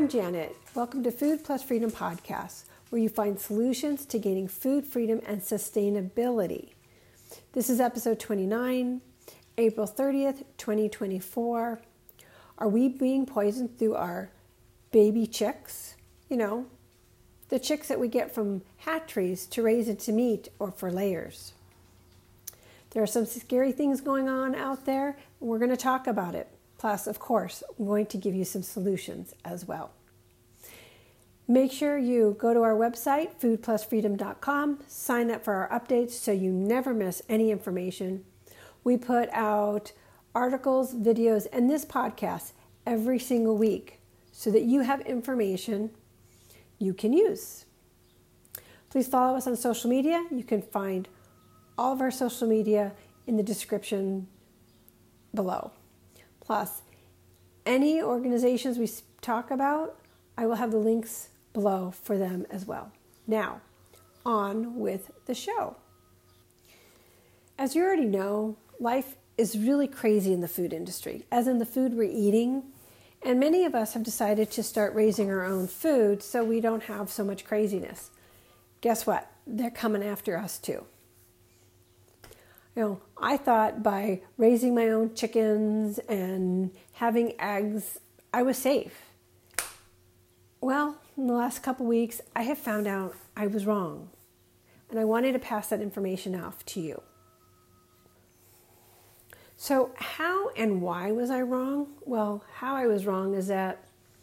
Janet. Welcome to Food Plus Freedom Podcast, where you find solutions to gaining food freedom and sustainability. This is episode 29, April 30th, 2024. Are we being poisoned through our baby chicks? You know, the chicks that we get from hatcheries to raise into meat or for layers. There are some scary things going on out there, and we're going to talk about it. Plus, of course, I'm going to give you some solutions as well. Make sure you go to our website, foodplusfreedom.com, sign up for our updates so you never miss any information. We put out articles, videos, and this podcast every single week so that you have information you can use. Please follow us on social media. You can find all of our social media in the description below. Plus, any organizations we talk about, I will have the links below for them as well. Now, on with the show. As you already know, life is really crazy in the food industry, as in the food we're eating, and many of us have decided to start raising our own food so we don't have so much craziness. Guess what? They're coming after us too. You know, I thought by raising my own chickens and having eggs, I was safe. Well, in the last couple weeks, I have found out I was wrong. And I wanted to pass that information off to you. So how and why was I wrong? Well, how I was wrong is that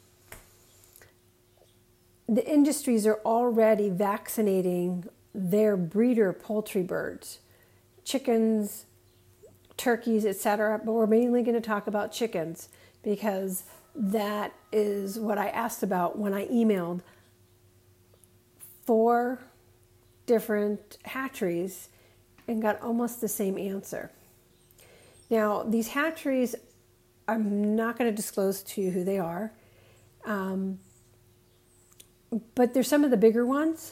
the industries are already vaccinating their breeder poultry birds. Chickens, turkeys, etc. But we're mainly going to talk about chickens because that is what I asked about when I emailed 4 different hatcheries and got almost the same answer. Now, these hatcheries, I'm not going to disclose to you who they are, but they're some of the bigger ones,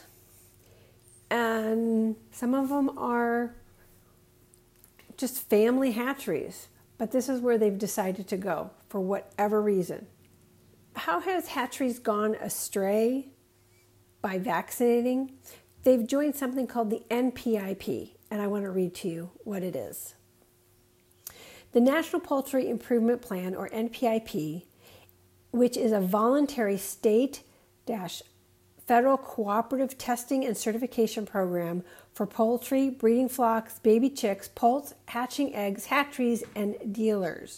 and some of them are just family hatcheries, but this is where they've decided to go for whatever reason. How has hatcheries gone astray by vaccinating? They've joined something called the NPIP, and I want to read to you what it is. The National Poultry Improvement Plan, or NPIP, which is a voluntary state-federal cooperative testing and certification program for poultry, breeding flocks, baby chicks, poults, hatching eggs, hatcheries, and dealers.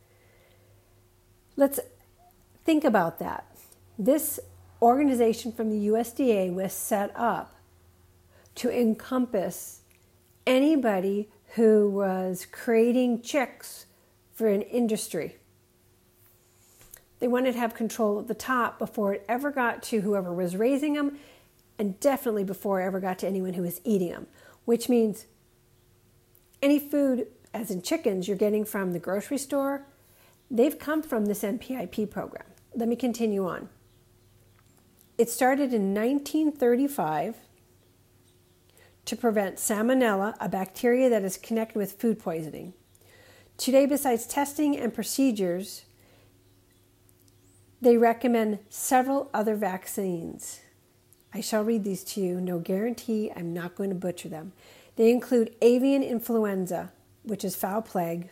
Let's think about that. This organization from the USDA was set up to encompass anybody who was creating chicks for an industry. They wanted to have control at the top before it ever got to whoever was raising them, and definitely before it ever got to anyone who was eating them, which means any food, as in chickens, you're getting from the grocery store, they've come from this NPIP program. Let me continue on. It started in 1935 to prevent salmonella, a bacteria that is connected with food poisoning. Today, besides testing and procedures, they recommend several other vaccines. I shall read these to you. No guarantee. I'm not going to butcher them. They include avian influenza, which is fowl plague,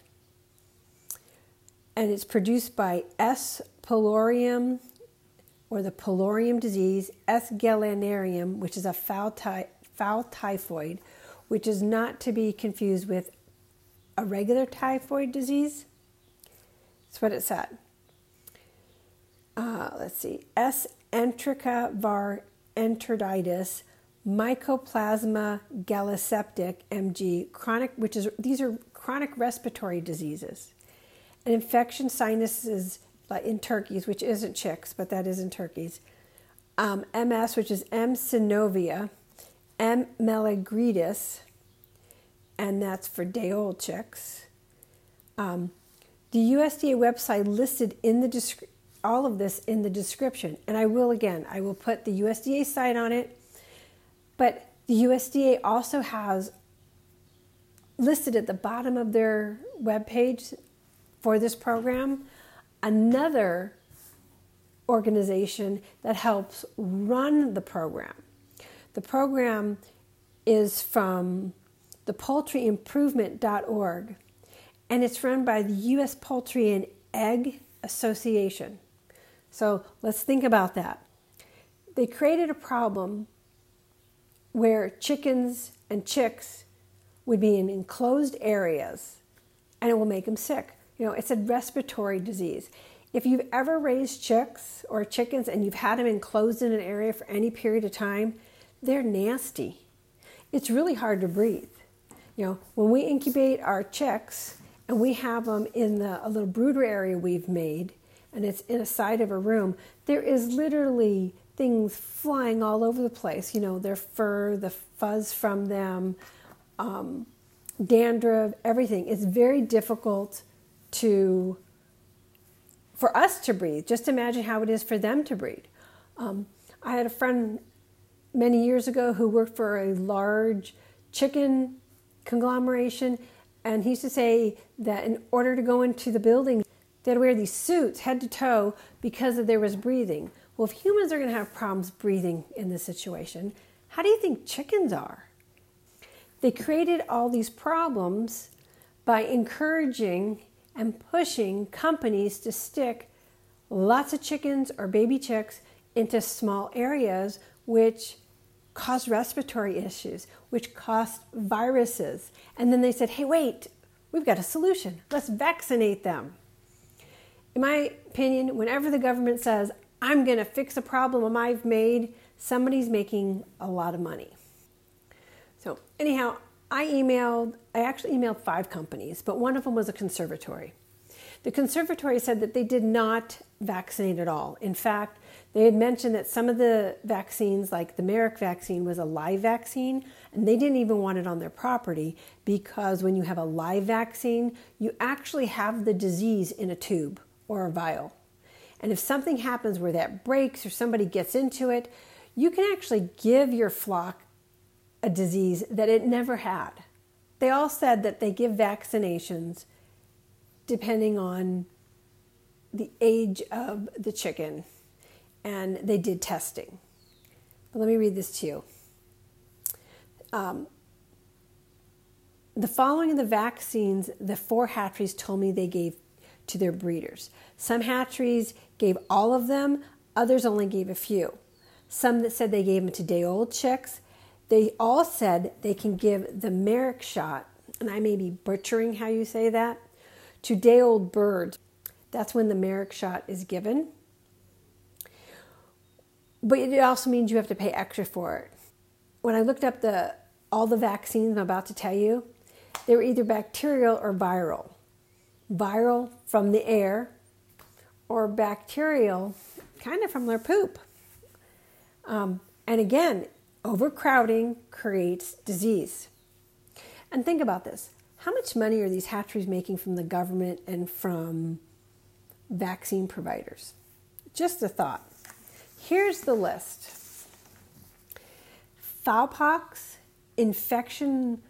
and it's produced by S. pylorium, or the pylorium disease, S. gallinarum, which is a fowl typhoid, which is not to be confused with a regular typhoid disease. That's what it said. Let's see. S. enterica var enteritis, Mycoplasma galliseptic, MG, these are chronic respiratory diseases. An infection sinuses in turkeys, which isn't chicks, but that is in turkeys. MS, which is M. synovia, M. melagridis, and that's for day-old chicks. The USDA website listed in the all of this in the description, and I will put the USDA site on it, but the USDA also has listed at the bottom of their webpage for this program another organization that helps run the program. The program is from the poultryimprovement.org, and it's run by the U.S. Poultry and Egg Association. So let's think about that. They created a problem where chickens and chicks would be in enclosed areas, and it will make them sick. It's a respiratory disease. If you've ever raised chicks or chickens and you've had them enclosed in an area for any period of time, they're nasty. It's really hard to breathe. When we incubate our chicks and we have them in a little brooder area we've made, and it's in a side of a room, there is literally things flying all over the place. Their fur, the fuzz from them, dandruff, everything. It's very difficult for us to breathe. Just imagine how it is for them to breathe. I had a friend many years ago who worked for a large chicken conglomeration, and he used to say that in order to go into the building, they had to wear these suits head to toe because there was breathing. Well, if humans are going to have problems breathing in this situation, how do you think chickens are? They created all these problems by encouraging and pushing companies to stick lots of chickens or baby chicks into small areas, which cause respiratory issues, which cause viruses. And then they said, hey, wait, we've got a solution. Let's vaccinate them. In my opinion, whenever the government says, I'm going to fix a problem I've made, somebody's making a lot of money. So anyhow, I actually emailed 5 companies, but one of them was a conservatory. The conservatory said that they did not vaccinate at all. In fact, they had mentioned that some of the vaccines, like the Merrick vaccine, was a live vaccine, and they didn't even want it on their property because when you have a live vaccine, you actually have the disease in a tube or a vial. And if something happens where that breaks or somebody gets into it, you can actually give your flock a disease that it never had. They all said that they give vaccinations depending on the age of the chicken, and they did testing. But let me read this to you. The following of the vaccines, the 4 hatcheries told me they gave to their breeders. Some hatcheries gave all of them, others only gave a few. Some that said they gave them to day-old chicks. They all said they can give the Merrick shot, and I may be butchering how you say that, to day-old birds. That's when the Merrick shot is given. But it also means you have to pay extra for it. When I looked up all the vaccines I'm about to tell you, they were either bacterial or viral. Viral from the air, or bacterial kind of from their poop. And again, overcrowding creates disease. And think about this. How much money are these hatcheries making from the government and from vaccine providers? Just a thought. Here's the list. Fowlpox, infection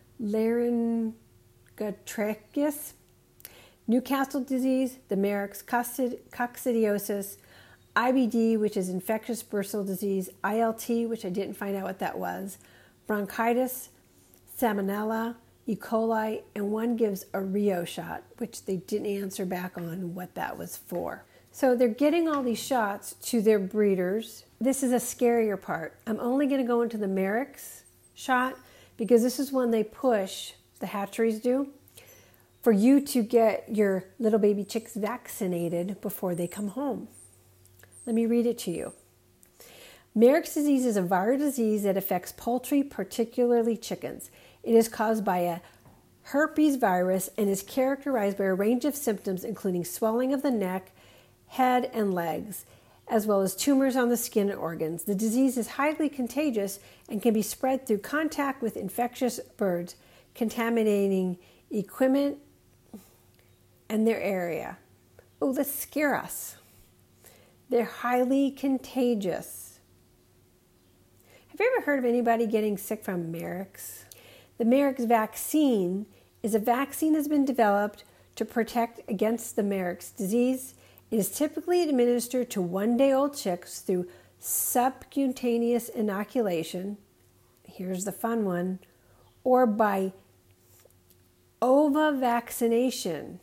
laryngotrachea, Newcastle disease, the Merrick's coccidiosis, IBD, which is infectious bursal disease, ILT, which I didn't find out what that was, bronchitis, salmonella, E. coli, and one gives a Rio shot, which they didn't answer back on what that was for. So they're getting all these shots to their breeders. This is a scarier part. I'm only going to go into the Merrick's shot because this is one they push, the hatcheries do, for you to get your little baby chicks vaccinated before they come home. Let me read it to you. Merrick's disease is a viral disease that affects poultry, particularly chickens. It is caused by a herpes virus and is characterized by a range of symptoms including swelling of the neck, head, and legs, as well as tumors on the skin and organs. The disease is highly contagious and can be spread through contact with infectious birds, contaminating equipment and their area. Oh, that scare us. They're highly contagious. Have you ever heard of anybody getting sick from Merrick's? The Merrick's vaccine is a vaccine that's been developed to protect against the Merrick's disease. It is typically administered to 1-day-old chicks through subcutaneous inoculation. Here's the fun one. Or by ova vaccination.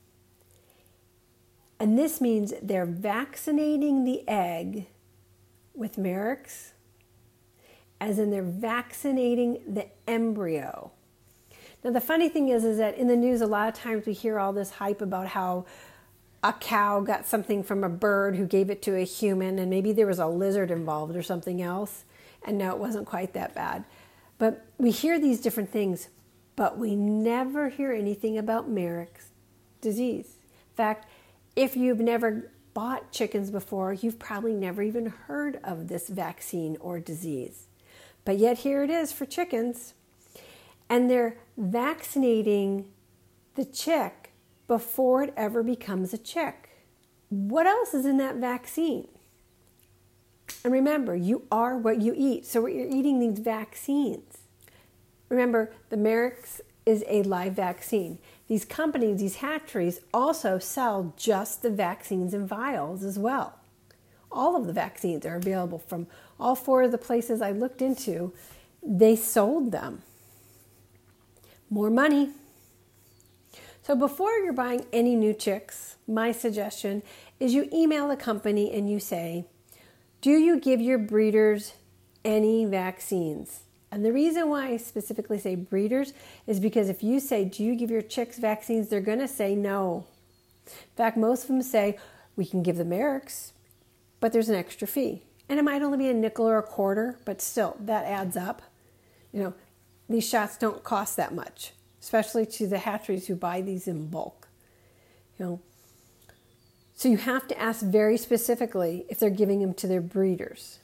And this means they're vaccinating the egg with Marek's, as in they're vaccinating the embryo. Now the funny thing is that in the news a lot of times we hear all this hype about how a cow got something from a bird who gave it to a human, and maybe there was a lizard involved or something else. And no, it wasn't quite that bad. But we hear these different things, but we never hear anything about Marek's disease. In fact, if you've never bought chickens before, you've probably never even heard of this vaccine or disease. But yet here it is for chickens. And they're vaccinating the chick before it ever becomes a chick. What else is in that vaccine? And remember, you are what you eat. So you're eating these vaccines. Remember, the Marek's is a live vaccine. These companies, these hatcheries, also sell just the vaccines in vials as well. All of the vaccines are available from all 4 of the places I looked into. They sold them. More money. So before you're buying any new chicks, my suggestion is you email the company and you say, do you give your breeders any vaccines? And the reason why I specifically say breeders is because if you say, do you give your chicks vaccines, they're going to say no. In fact, most of them say, we can give the Marek's, but there's an extra fee. And it might only be a nickel or a quarter, but still, that adds up. These shots don't cost that much, especially to the hatcheries who buy these in bulk. So you have to ask very specifically if they're giving them to their breeders.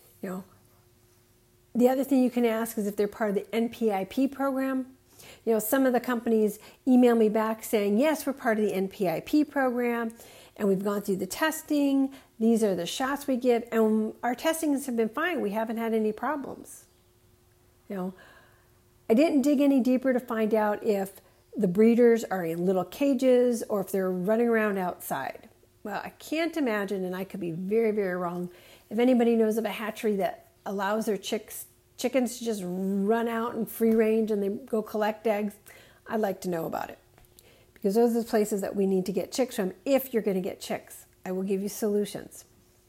The other thing you can ask is if they're part of the NPIP program. Some of the companies email me back saying, yes, we're part of the NPIP program and we've gone through the testing. These are the shots we give and our testings have been fine. We haven't had any problems. I didn't dig any deeper to find out if the breeders are in little cages or if they're running around outside. Well, I can't imagine, and I could be very, very wrong, if anybody knows of a hatchery that allows their chickens to just run out in free range and they go collect eggs. I'd like to know about it. Because those are the places that we need to get chicks from if you're going to get chicks. I will give you solutions.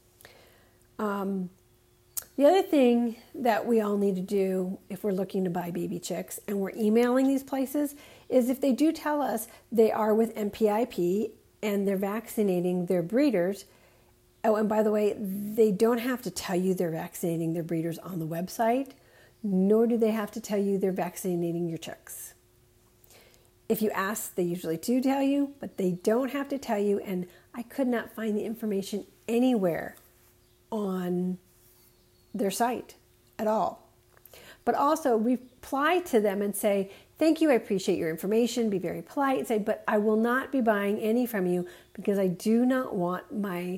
The other thing that we all need to do if we're looking to buy baby chicks and we're emailing these places is if they do tell us they are with NPIP and they're vaccinating their breeders. Oh, and by the way, they don't have to tell you they're vaccinating their breeders on the website, nor do they have to tell you they're vaccinating your chicks. If you ask, they usually do tell you, but they don't have to tell you, and I could not find the information anywhere on their site at all. But also reply to them and say, thank you, I appreciate your information, be very polite, and say, but I will not be buying any from you because I do not want my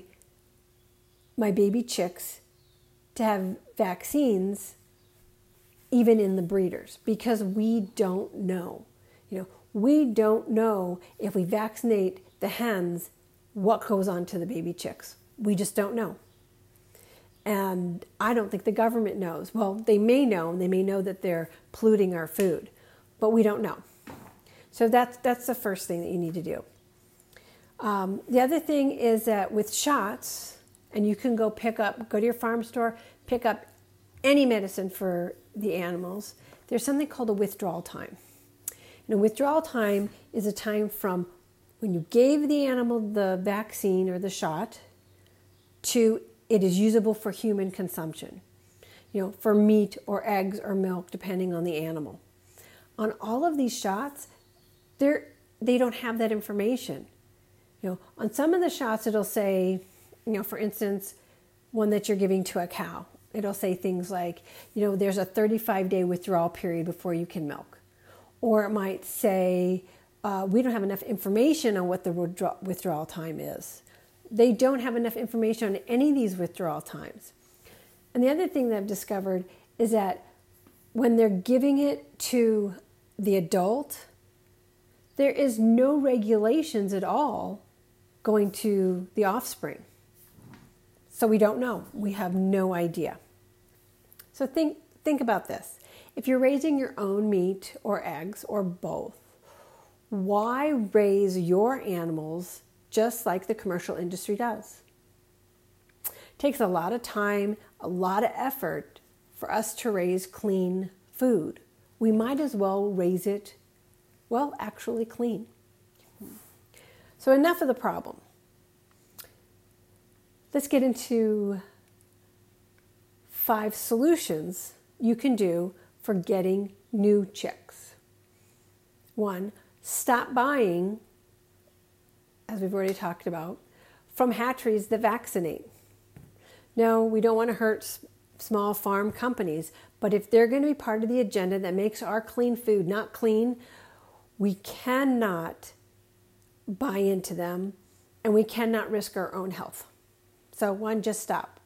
baby chicks to have vaccines even in the breeders because we don't know. We don't know if we vaccinate the hens what goes on to the baby chicks. We just don't know. And I don't think the government knows. Well, they may know, and they may know that they're polluting our food, but we don't know. So that's the first thing that you need to do. The other thing is that with shots, and you can go to your farm store, pick up any medicine for the animals, there's something called a withdrawal time. And a withdrawal time is a time from when you gave the animal the vaccine or the shot to it is usable for human consumption, for meat or eggs or milk, depending on the animal. On all of these shots, they don't have that information. On some of the shots, it'll say, for instance, one that you're giving to a cow, it'll say things like, there's a 35-day withdrawal period before you can milk. Or it might say, we don't have enough information on what the withdrawal time is. They don't have enough information on any of these withdrawal times. And the other thing that I've discovered is that when they're giving it to the adult, there is no regulations at all going to the offspring. So we don't know. We have no idea. So think about this. If you're raising your own meat or eggs or both, why raise your animals just like the commercial industry does? It takes a lot of time, a lot of effort for us to raise clean food. We might as well raise it, well, actually clean. So enough of the problem. Let's get into 5 solutions you can do for getting new chicks. 1, stop buying, as we've already talked about, from hatcheries that vaccinate. No, we don't want to hurt small farm companies, but if they're going to be part of the agenda that makes our clean food not clean, we cannot buy into them, and we cannot risk our own health. So 1, just stop.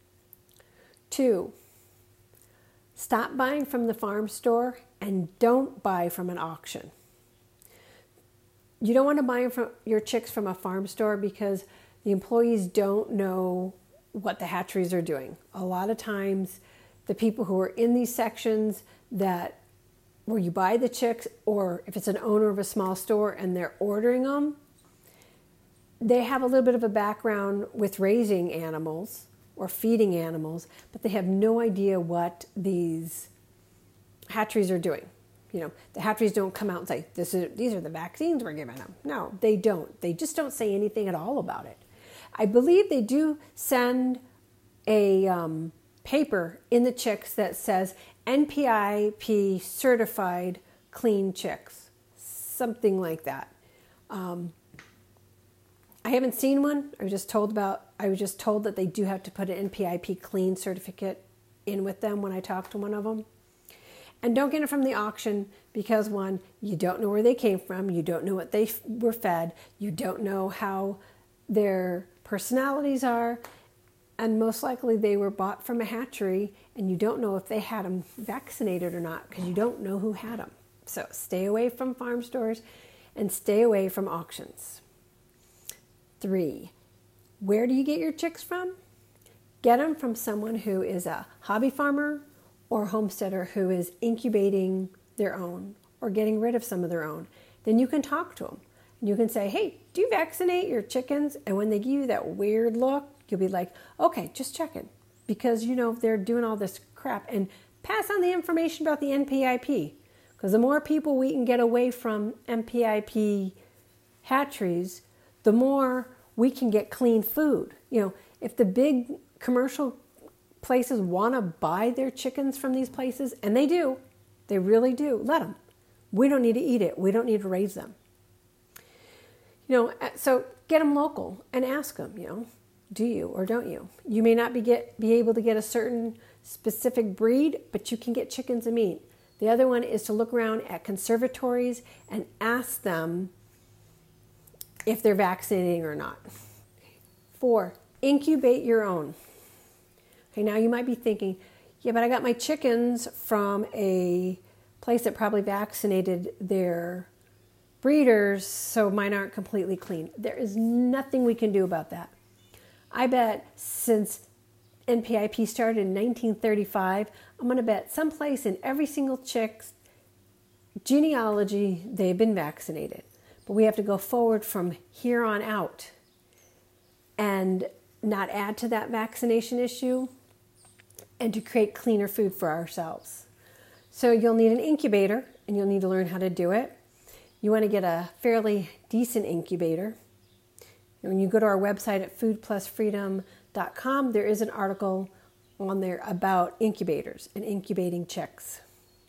2, stop buying from the farm store and don't buy from an auction. You don't want to buy your chicks from a farm store because the employees don't know what the hatcheries are doing. A lot of times, the people who are in these sections where you buy the chicks, or if it's an owner of a small store and they're ordering them, they have a little bit of a background with raising animals or feeding animals, but they have no idea what these hatcheries are doing. You know, the hatcheries don't come out and say, these are the vaccines we're giving them. No, they don't. They just don't say anything at all about it. I believe they do send a paper in the chicks that says NPIP certified clean chicks, something like that. I haven't seen one. I was just told that they do have to put an NPIP clean certificate in with them when I talked to one of them. And don't get it from the auction because 1, you don't know where they came from. You don't know what they were fed. You don't know how their personalities are. And most likely they were bought from a hatchery and you don't know if they had them vaccinated or not because you don't know who had them. So stay away from farm stores and stay away from auctions. 3, where do you get your chicks from? Get them from someone who is a hobby farmer or homesteader who is incubating their own or getting rid of some of their own. Then you can talk to them. And you can say, hey, do you vaccinate your chickens? And when they give you that weird look, you'll be like, okay, just checking. Because, they're doing all this crap. And pass on the information about the NPIP. Because the more people we can get away from NPIP hatcheries, the more we can get clean food. If the big commercial places want to buy their chickens from these places, and they do, they really do, let them. We don't need to eat it. We don't need to raise them. So get them local and ask them, do you or don't you? You may not be able to get a certain specific breed, but you can get chickens and meat. The other one is to look around at conservatories and ask them if they're vaccinating or not. 4, incubate your own. Okay, now you might be thinking, yeah, but I got my chickens from a place that probably vaccinated their breeders, so mine aren't completely clean. There is nothing we can do about that. I bet since NPIP started in 1935, I'm going to bet someplace in every single chick's genealogy they've been vaccinated. But we have to go forward from here on out and not add to that vaccination issue and to create cleaner food for ourselves. So you'll need an incubator and you'll need to learn how to do it. You want to get a fairly decent incubator. When you go to our website at foodplusfreedom.com, there is an article on there about incubators and incubating chicks.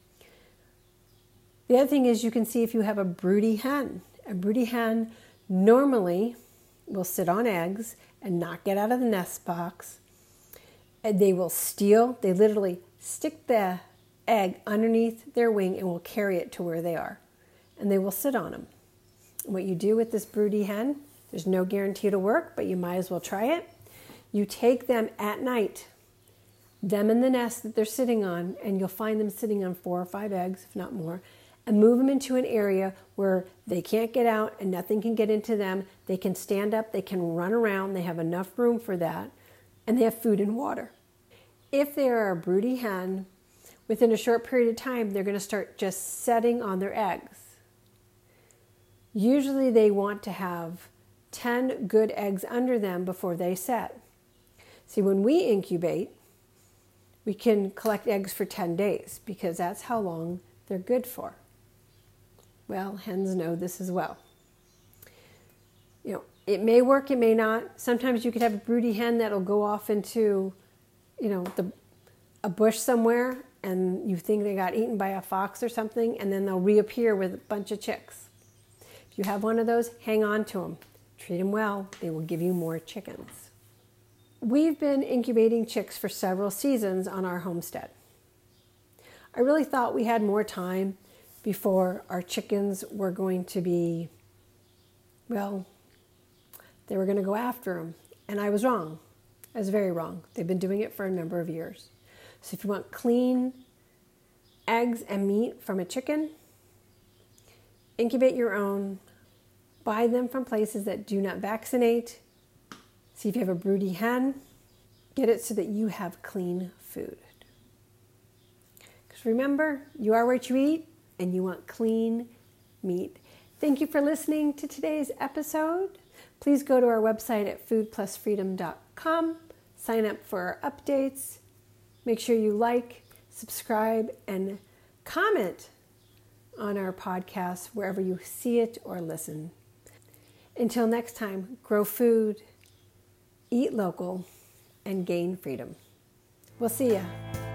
The other thing is you can see if you have a broody hen. A broody hen normally will sit on eggs and not get out of the nest box. And they literally stick the egg underneath their wing and will carry it to where they are. And they will sit on them. And what you do with this broody hen, there's no guarantee it'll work, but you might as well try it. You take them at night, them in the nest that they're sitting on, and you'll find them sitting on 4 or 5 eggs, if not more, and move them into an area where they can't get out and nothing can get into them. They can stand up, they can run around, they have enough room for that, and they have food and water. If they are a broody hen, within a short period of time, they're going to start just setting on their eggs. Usually they want to have 10 good eggs under them before they set. See, when we incubate, we can collect eggs for 10 days because that's how long they're good for. Well, hens know this as well. It may work, it may not. Sometimes you could have a broody hen that'll go off into, a bush somewhere, and you think they got eaten by a fox or something, and then they'll reappear with a bunch of chicks. If you have one of those, hang on to them. Treat them well. They will give you more chickens. We've been incubating chicks for several seasons on our homestead. I really thought we had more time before our chickens were going to be, they were going to go after them. And I was wrong. I was very wrong. They've been doing it for a number of years. So if you want clean eggs and meat from a chicken, incubate your own. Buy them from places that do not vaccinate. See if you have a broody hen. Get it so that you have clean food. Because remember, you are what you eat, and you want clean meat. Thank you for listening to today's episode. Please go to our website at foodplusfreedom.com. Sign up for our updates. Make sure you like, subscribe, and comment on our podcast wherever you see it or listen. Until next time, grow food, eat local, and gain freedom. We'll see ya.